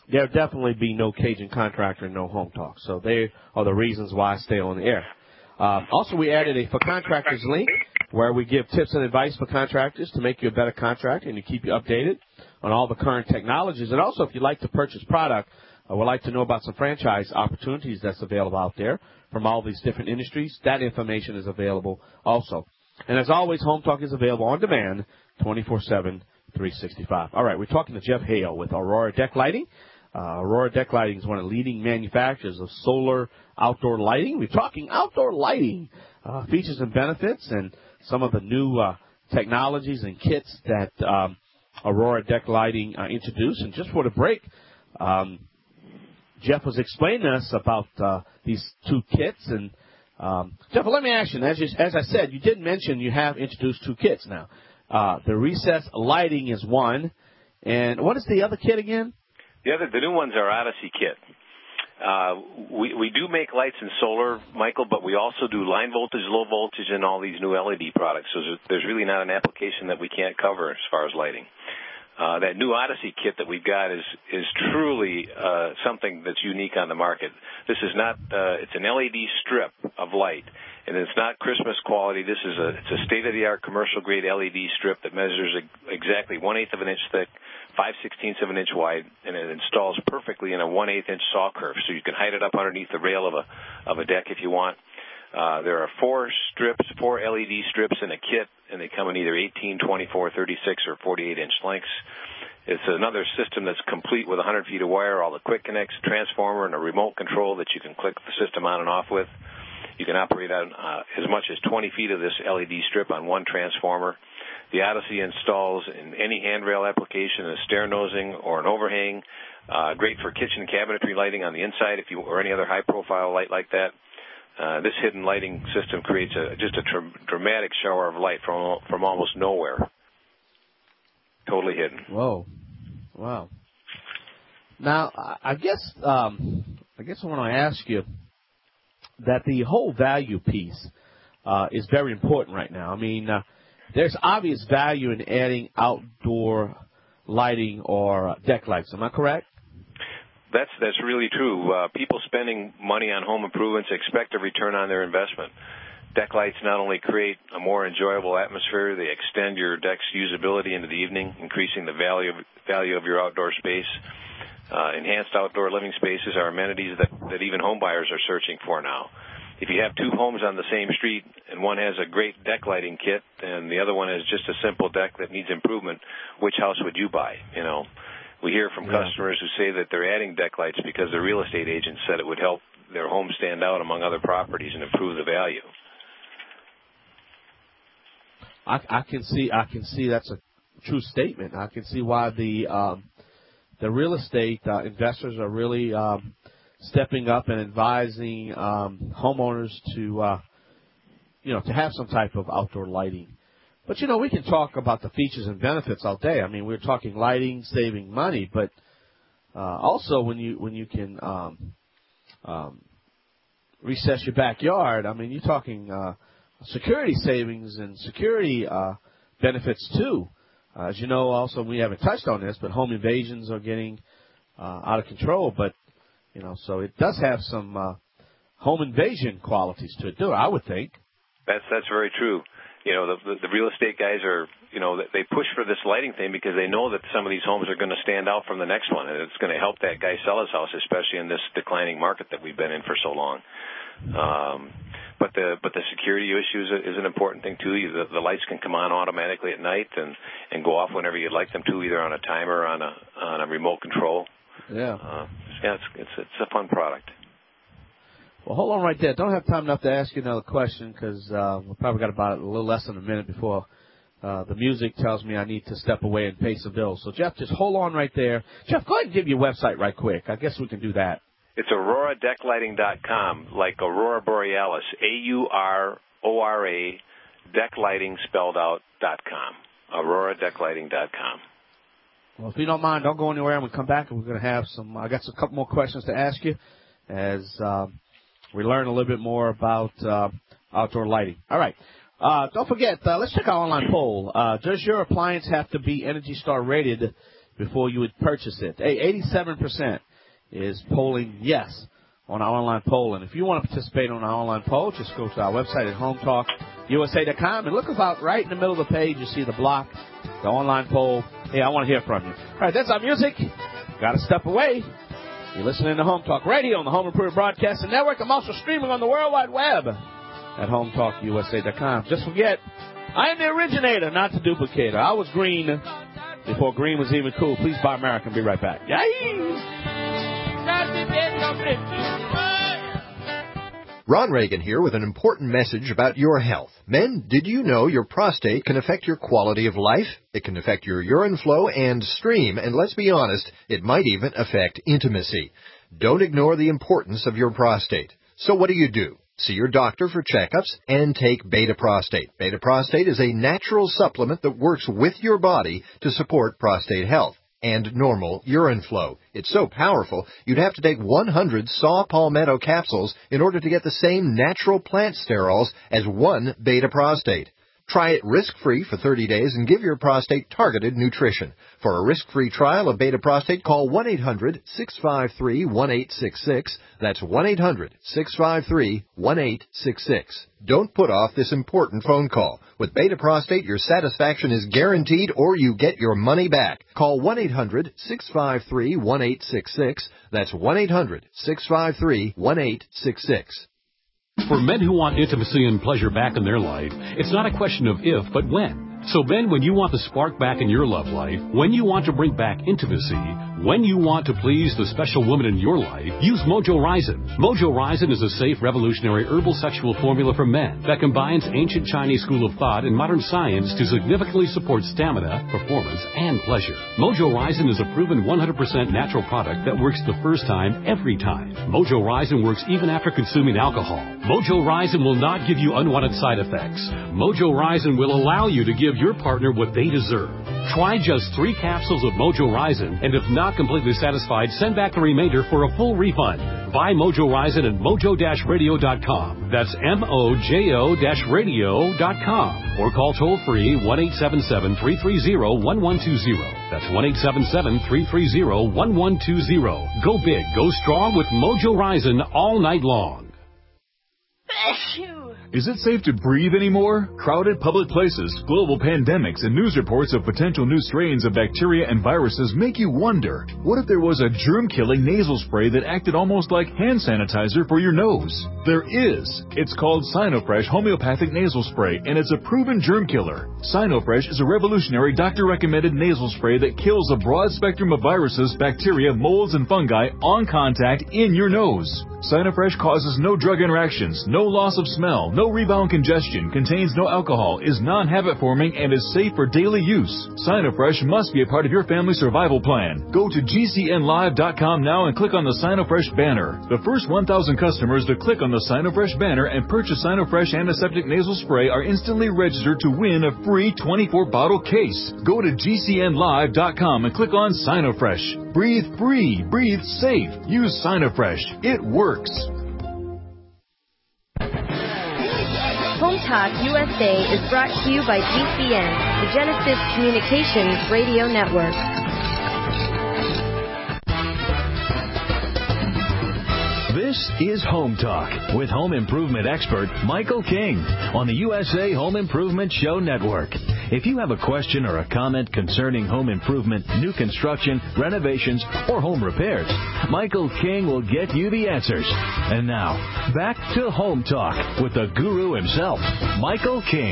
there'll definitely be no Cajun Contractor and no Home Talk. So they are the reasons why I stay on the air. Uh, also, we added a For Contractors link where we give tips and advice for contractors to make you a better contractor and to keep you updated on all the current technologies. And also, if you'd like to purchase product, uh, would like to know about some franchise opportunities that's available out there from all these different industries, that information is available also. And as always, Home Talk is available on demand twenty-four seven, three sixty-five. All right, we're talking to Jeff Hale with Aurora Deck Lighting. Uh, Aurora Deck Lighting is one of the leading manufacturers of solar outdoor lighting. We're talking outdoor lighting, uh, features and benefits, and some of the new uh, technologies and kits that um, Aurora Deck Lighting uh, introduced. And just for the break, um, Jeff was explaining to us about uh, these two kits. And um, Jeff, let me ask you, as, you, as I said, you did mention you have introduced two kits now. Uh, the recessed lighting is one, and what is the other kit again? The other, the new one's our Odyssey kit. Uh, we, we do make lights in solar, Michael, but we also do line voltage, low voltage, and all these new L E D products. So there's really not an application that we can't cover as far as lighting. Uh, that new Odyssey kit that we've got is is truly uh, something that's unique on the market. This is not, uh, it's an L E D strip of light, and it's not Christmas quality. This is a, it's a state-of-the-art commercial-grade L E D strip that measures exactly one-eighth of an inch thick, five sixteenths of an inch wide, and it installs perfectly in a one-eighth inch saw curve, so you can hide it up underneath the rail of a of a deck if you want. Uh, there are four strips, four L E D strips in a kit, and they come in either eighteen, twenty-four, thirty-six, or forty-eight inch lengths. It's another system that's complete with one hundred feet of wire, all the quick connects, transformer, and a remote control that you can click the system on and off with. You can operate on uh, as much as twenty feet of this L E D strip on one transformer. The Odyssey installs in any handrail application, a stair nosing or an overhang. Uh, great for kitchen cabinetry lighting on the inside, if you or any other high-profile light like that. Uh, this hidden lighting system creates a, just a tr- dramatic shower of light from from almost nowhere. Totally hidden. Whoa, wow. Now, I guess um, I guess I want to ask you that the whole value piece uh, is very important right now. I mean, uh, there's obvious value in adding outdoor lighting or deck lights. Am I correct? That's that's really true. Uh, people spending money on home improvements expect a return on their investment. Deck lights not only create a more enjoyable atmosphere, they extend your deck's usability into the evening, increasing the value of, value of your outdoor space. Uh, enhanced outdoor living spaces are amenities that, that even home buyers are searching for now. If you have two homes on the same street and one has a great deck lighting kit and the other one is just a simple deck that needs improvement, which house would you buy? You know, we hear from yeah. customers who say that they're adding deck lights because the real estate agent said it would help their home stand out among other properties and improve the value. I, I can see, I can see that's a true statement. I can see why the um, the real estate uh, investors are really um, stepping up and advising um, homeowners to, uh, you know, to have some type of outdoor lighting. But, you know, we can talk about the features and benefits all day. I mean, we're talking lighting, saving money, but uh, also when you when you can um, um, recess your backyard, I mean, you're talking uh, security savings and security uh, benefits, too. Uh, as you know, also, we haven't touched on this, but home invasions are getting uh, out of control. But, you know, so it does have some uh, home invasion qualities to it, too, I would think. That's that's very true. You know, the, the, the real estate guys are, you know, they push for this lighting thing because they know that some of these homes are going to stand out from the next one, and it's going to help that guy sell his house, especially in this declining market that we've been in for so long. Um, but the but the security issue is, is an important thing too. The, the lights can come on automatically at night and, and go off whenever you'd like them to, either on a timer or on a on a remote control. Yeah. Uh, yeah, it's, it's it's a fun product. Well, hold on right there. Don't have time enough to ask you another question because uh, we've probably got about a little less than a minute before uh, the music tells me I need to step away and pay some bills. So, Jeff, just hold on right there. Jeff, go ahead and give your website right quick. I guess we can do that. It's aurora deck lighting dot com, like Aurora Borealis, A U R O R A, deck lighting spelled out, dot com, aurora deck lighting dot com. Well, if you don't mind, don't go anywhere. I'm going to come back, and we're going to have some – I got some, a couple more questions to ask you as um, – we learn a little bit more about uh, outdoor lighting. All right. Uh, don't forget, uh, let's check our online poll. Uh, does your appliance have to be Energy Star rated before you would purchase it. Hey, eighty-seven percent is polling yes on our online poll. And if you want to participate on our online poll, just go to our website at home talk U S A dot com and look about right in the middle of the page. You see the block, the online poll. Hey, I want to hear from you. All right, that's our music. Got to step away. You're listening to Home Talk Radio on the Home Improvement Broadcasting Network. I'm also streaming on the World Wide Web at home talk U S A dot com. Just forget, I am the originator, not the duplicator. I was green before green was even cool. Please buy American. Be right back. Ron Reagan here with an important message about your health. Men, did you know your prostate can affect your quality of life? It can affect your urine flow and stream, and let's be honest, it might even affect intimacy. Don't ignore the importance of your prostate. So what do you do? See your doctor for checkups and take Beta Prostate. Beta Prostate is a natural supplement that works with your body to support prostate health and normal urine flow. It's so powerful, you'd have to take one hundred saw palmetto capsules in order to get the same natural plant sterols as one Beta Prostate. Try it risk-free for thirty days and give your prostate targeted nutrition. For a risk-free trial of Beta Prostate, call one eight hundred six five three one eight six six. That's one eight hundred six five three one eight six six. Don't put off this important phone call. With Beta Prostate, your satisfaction is guaranteed or you get your money back. Call one eight hundred six five three one eight six six. That's one eight hundred six five three one eight six six. For men who want intimacy and pleasure back in their life, it's not a question of if, but when. So men, when you want the spark back in your love life, when you want to bring back intimacy, when you want to please the special woman in your life, use Mojo Ryzen. Mojo Ryzen is a safe, revolutionary herbal sexual formula for men that combines ancient Chinese school of thought and modern science to significantly support stamina, performance, and pleasure. Mojo Ryzen is a proven one hundred percent natural product that works the first time, every time. Mojo Ryzen works even after consuming alcohol. Mojo Ryzen will not give you unwanted side effects. Mojo Ryzen will allow you to give your partner what they deserve. Try just three capsules of Mojo Ryzen, and if not completely satisfied, send back the remainder for a full refund. Buy Mojo Ryzen at mojo dash radio dot com. That's M O J O radio dot com. Or call toll-free one eight seven seven three three zero one one two zero. That's one eight seven seven three three zero one one two zero. Go big, go strong with Mojo Ryzen all night long. Is it safe to breathe anymore? Crowded public places, global pandemics, and news reports of potential new strains of bacteria and viruses make you wonder, what if there was a germ-killing nasal spray that acted almost like hand sanitizer for your nose? There is. It's called Sinofresh Homeopathic Nasal Spray, and it's a proven germ killer. Sinofresh is a revolutionary doctor-recommended nasal spray that kills a broad spectrum of viruses, bacteria, molds, and fungi on contact in your nose. Sinofresh causes no drug interactions, no loss of smell, no rebound congestion, contains no alcohol, is non-habit forming, and is safe for daily use. Sinofresh must be a part of your family survival plan. Go to G C N live dot com now and click on the Sinofresh banner. The first one thousand customers to click on the Sinofresh banner and purchase Sinofresh Antiseptic Nasal Spray are instantly registered to win a free twenty-four bottle case. Go to G C N live dot com and click on Sinofresh. Breathe free, breathe safe. Use Sinofresh. It works. Home Talk U S A is brought to you by G C N, the Genesis Communications Radio Network. This is Home Talk with home improvement expert Michael King on the U S A Home Improvement Show Network. If you have a question or a comment concerning home improvement, new construction, renovations, or home repairs, Michael King will get you the answers. And now, back to Home Talk with the guru himself, Michael King.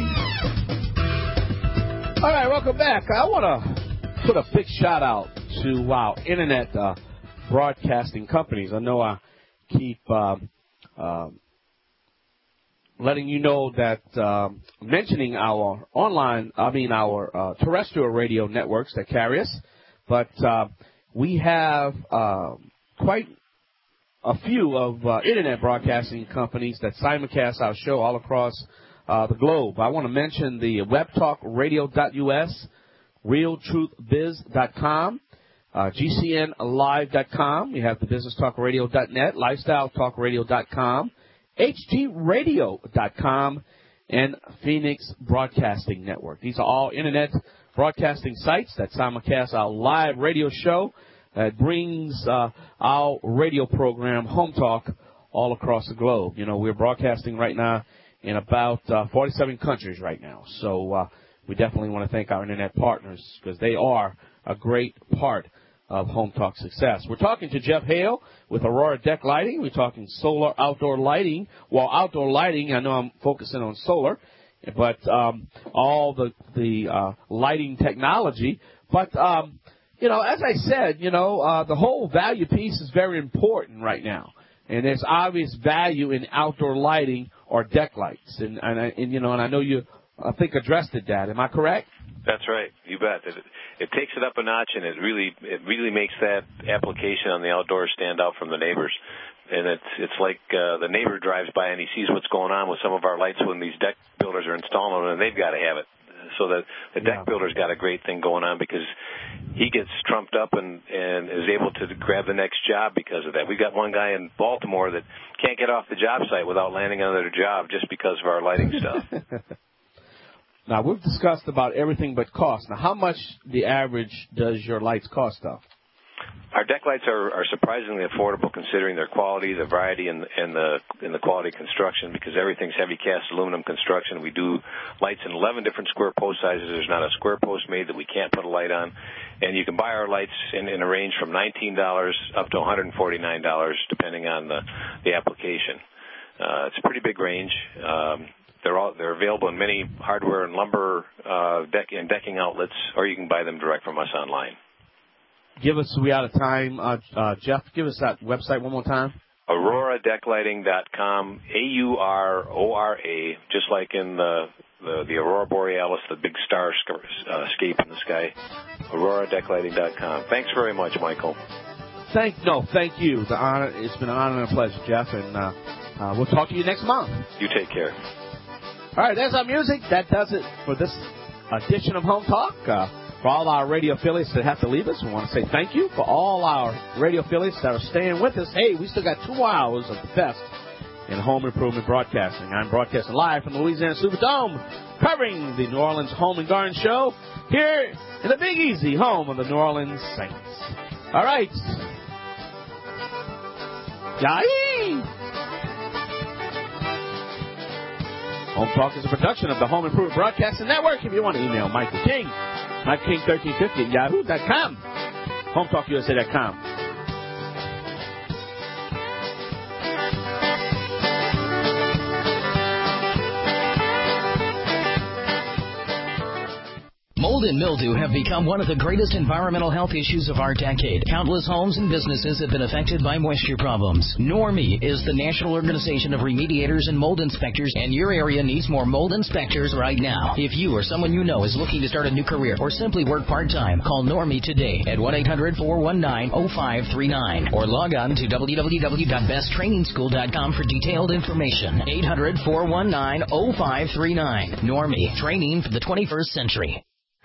All right, welcome back. I want to put a big shout out to our internet uh, broadcasting companies. I know I keep uh, uh, letting you know that uh, mentioning our online, I mean our uh, terrestrial radio networks that carry us, but uh, we have uh, quite a few of uh, internet broadcasting companies that simulcast our show all across uh, the globe. I want to mention the web talk radio dot U S, real truth biz dot com, Uh, G C N live dot com. We have the business talk radio dot net, lifestyle talk radio dot com, H G radio dot com, and Phoenix Broadcasting Network. These are all Internet broadcasting sites that simulcast our live radio show that brings uh, our radio program, Home Talk, all across the globe. You know, we're broadcasting right now in about uh, forty-seven countries right now. So uh, we definitely want to thank our Internet partners because they are a great part of Home Talk success. We're talking to Jeff Hale with Aurora Deck Lighting. We're talking solar outdoor lighting. Well, outdoor lighting, I know I'm focusing on solar, but um, all the the uh, lighting technology. But, um, you know, as I said, you know, uh, the whole value piece is very important right now. And there's obvious value in outdoor lighting or deck lights. And, and, and you know, and I know you, I think, addressed it, Dad. Am I correct? That's right. You bet. It, it takes it up a notch, and it really it really makes that application on the outdoors stand out from the neighbors. And it's it's like uh, the neighbor drives by and he sees what's going on with some of our lights when these deck builders are installing them, and they've got to have it. So the the deck yeah. builder's got a great thing going on because he gets trumped up and, and is able to grab the next job because of that. We've got one guy in Baltimore that can't get off the job site without landing another job just because of our lighting stuff. Now, we've discussed about everything but cost. Now, how much the average does your lights cost, though? Our deck lights are, are surprisingly affordable considering their quality, the variety, and, and the and the quality of construction because everything's heavy cast aluminum construction. We do lights in eleven different square post sizes. There's not a square post made that we can't put a light on. And you can buy our lights in, in a range from nineteen dollars up to one hundred forty-nine dollars depending on the, the application. Uh, it's a pretty big range. Um, They're all they're available in many hardware and lumber uh, deck and decking outlets, or you can buy them direct from us online. Give us, we out of time, uh, uh, Jeff. Give us that website one more time. Aurora Deck Lighting dot com, A U R O R A, just like in the the, the Aurora Borealis, the big star uh, scape in the sky. Aurora Deck Lighting dot com. Thanks very much, Michael. Thank no, thank you. The honor, it's been an honor and a pleasure, Jeff, and uh, uh, we'll talk to you next month. You take care. All right, there's our music. That does it for this edition of Home Talk. Uh, for all our radio affiliates that have to leave us, we want to say thank you. For all our radio affiliates that are staying with us, hey, we still got two hours of the best in home improvement broadcasting. I'm broadcasting live from the Louisiana Superdome, covering the New Orleans Home and Garden Show here in the Big Easy, home of the New Orleans Saints. All right. Yay! Home Talk is a production of the Home Improvement Broadcasting Network. If you want to email Michael King, Michael King thirteen fifty at yahoo dot com, home talk u s a dot com. Mold and mildew have become one of the greatest environmental health issues of our decade. Countless homes and businesses have been affected by moisture problems. NORMI is the National Organization of Remediators and Mold Inspectors, and your area needs more mold inspectors right now. If you or someone you know is looking to start a new career or simply work part-time, call NORMI today at one eight hundred four one nine oh five three nine or log on to w w w dot best training school dot com for detailed information. eight hundred four one nine oh five three nine. NORMI, training for the twenty-first century.